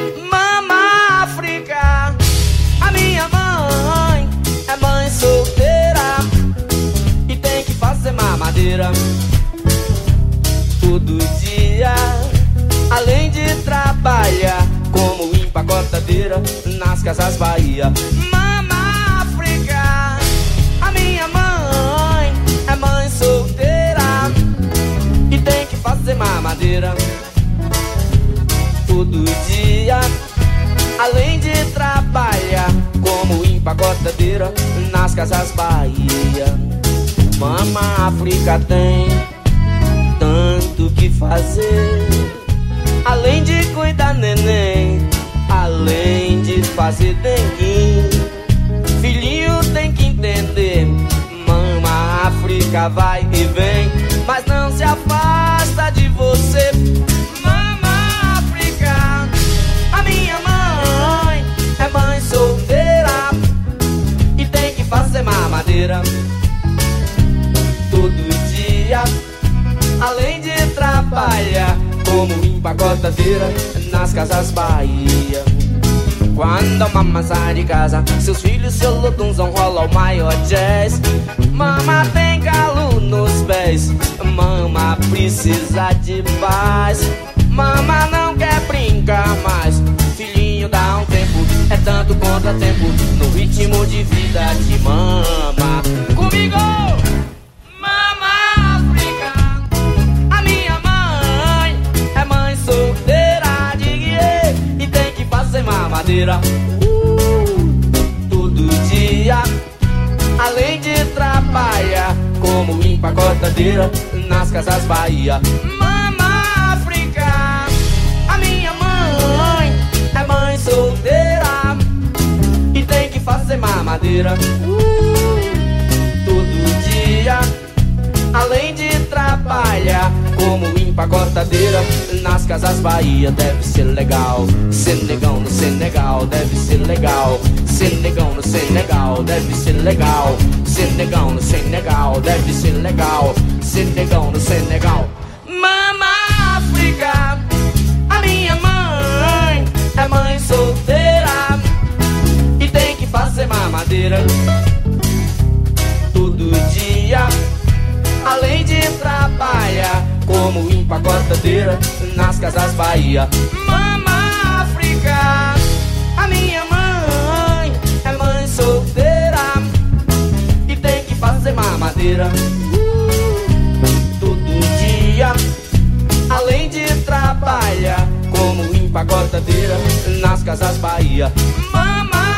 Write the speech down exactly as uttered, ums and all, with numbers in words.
Mama África, a minha mãe é mãe solteira e tem que fazer mamadeira todo dia, além de trabalhar como empacotadeira nas Casas Bahia. Mama África, a minha mãe é mãe solteira e tem que fazer mamadeira todo dia, além de trabalhar como empacotadeira nas Casas Bahia. Mama África tem tanto que fazer, além de cuidar neném, além de fazer dengue. Filhinho tem que entender, Mama África vai e vem, mas não se afasta de você. Mama África, a minha mãe é mãe solteira e tem que fazer mamadeira todo dia, além de trabalhar como empacotadeira nas Casas Bahia. Quando a mama sai de casa, seus filhos, seu lotunzão rola o maior jazz. Mama tem calo nos pés, mama precisa de paz. Mama não quer brincar mais, filhinho dá um tempo, é tanto contratempo no ritmo de vida de mama. Comigo! Mamadeira uh, todo dia, além de trabalhar como empacotadeira nas Casas Bahia. Mama África, a minha mãe é mãe solteira e tem que fazer mamadeira uh, todo dia, além de trabalhar como empacotadeira nas Casas Bahia. Deve ser legal, Senegão no Senegal, deve ser legal. Senegão no Senegal, deve ser legal. Senegão no Senegal, deve ser legal. Senegão no Senegal. Mama África, a minha mãe é mãe solteira e tem que fazer mamadeira todo dia, além de trabalhar como empacotadeira nas Casas Bahia. Mama África, a minha mãe é mãe solteira e tem que fazer mamadeira uh, todo dia, além de trabalhar como empacotadeira nas Casas Bahia. Mama